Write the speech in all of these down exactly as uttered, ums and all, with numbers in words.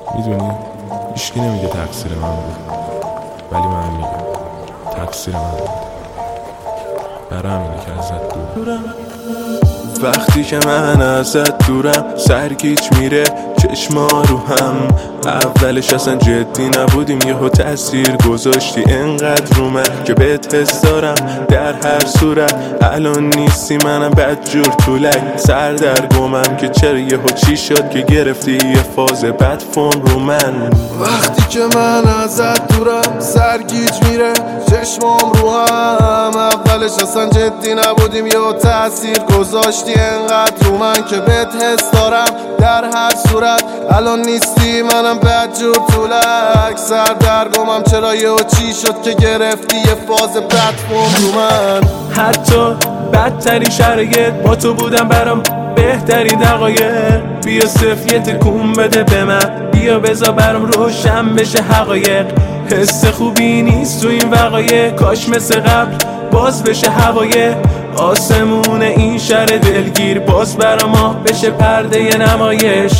میدونی هیچکی نمیگه تقصیر من بود، ولی من میگم تقصیر من بود. برای همینه که ازت دورم. وقتی که من ازت دورم سرگیج میره چشما رو هم. اولش اصلا جدی نبودیم، یهو تاثیر گذاشتی انقدر رو من که بهت حس دارم در هر صورت. الان نیستی منم بدجور طولک سر در گمم که چرا یهو چی شد که گرفتی یه فاز بد فرم رو من. وقتی که من ازت دورم سرگیج میره چشمام رو هم. اولش اصلا جدی نبودیم یهو تاثیر گذاشتی انقدر رو من که بهت حس دارم در هر صورت. الان نیستی منم بدجور طولک سر در گمم چرا یهو چی شد که گرفتی یه فاز بد فرم رو من. حتی بدترین شرایط با تو بودم برام بهترین دقایق. بیا صرف یه تکون بده به من، بیا بذار برام روشن بشه حقایق. حس خوبی نیست تو این وقایع، کاش مثل قبل باز بشه هوای آسمون این شهر دلگیر، باز برا ما بشه پرده نمایش.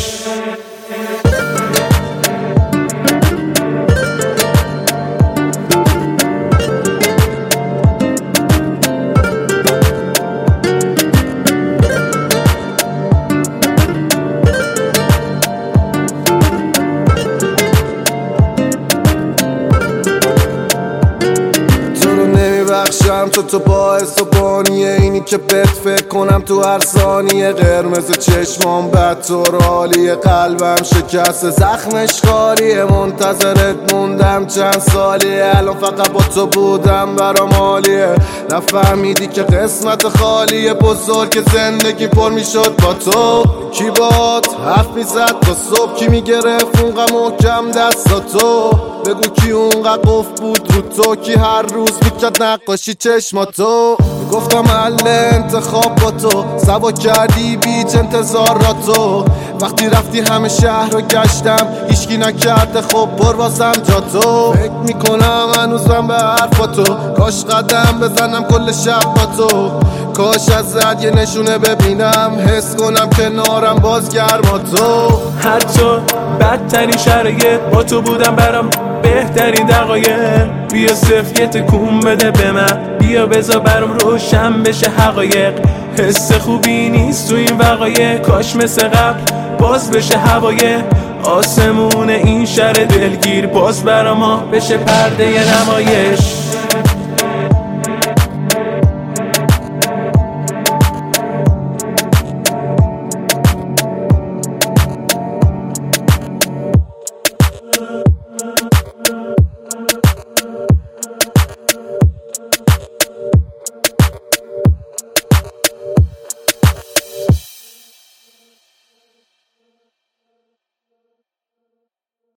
تو تو باعث و بانیه اینی که بهت فکر کنم تو هر ثانیه. قرمز چشمام بد طور حالیه، قلبم شکست زخمش خالیه. منتظرت موندم چند سالیه، الان فقط با تو بودم برام عالیه. نفهمیدی که قسمت خالیه، بزرگ زندگی پر میشد با تو. کی بات حرف میزد تا صبح، کی میگرفت اونقدر محکم دستاتو. بگو کی اونقدر قفل بود رو تو، کی هر روز میکرد نقاشی چشماتو. گفتم حل انتخاب با تو، سوا کردی بیچ انتظاراتو. وقتی رفتی همه شهر رو گشتم، هیچکی نکرده خب پر واسم جا تو. فکر میکنم هنوزم به حرفاتو، کاش قدم بزنم کل شب با تو. کاش ازت یه نشونه ببینم، حس کنم کنارم باز گرما تو. حتی بدترین شرایط با تو بودم برام بهترین دقایق. بیا صرف یه تکون بده به من، بیا بذار برام روشن بشه حقایق. حس خوبی نیست تو این وقایع، کاش مثل قبل باز بشه هوای آسمون این شهر دلگیر، باز برا ما بشه پرده نمایش.